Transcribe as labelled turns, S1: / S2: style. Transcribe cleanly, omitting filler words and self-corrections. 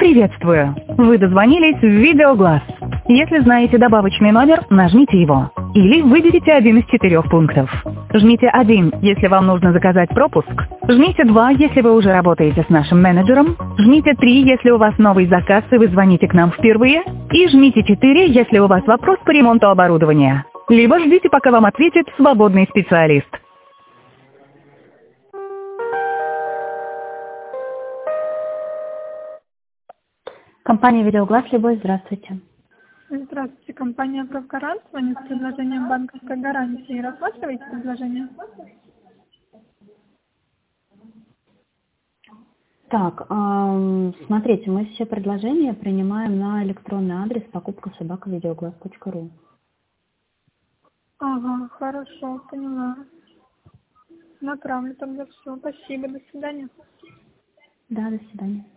S1: Приветствую! Вы дозвонились в Видеоглаз. Если знаете добавочный номер, нажмите его. Или выберите один из 4 пунктов. Жмите 1, если вам нужно заказать пропуск. Жмите 2, если вы уже работаете с нашим менеджером. Жмите 3, если у вас новый заказ и вы звоните к нам впервые. И жмите 4, если у вас вопрос по ремонту оборудования. Либо ждите, пока вам ответит свободный специалист.
S2: Компания «Видеоглаз», Любовь, здравствуйте.
S3: Здравствуйте, компания «Правгарант». Звонит с предложением банковской гарантии. Рассматриваете предложение?
S2: Так, смотрите, мы все предложения принимаем на электронный адрес покупка@видеоглаз.ру.
S3: Ага, хорошо, поняла. Направлю тогда все. Спасибо, до свидания.
S2: Да, до свидания.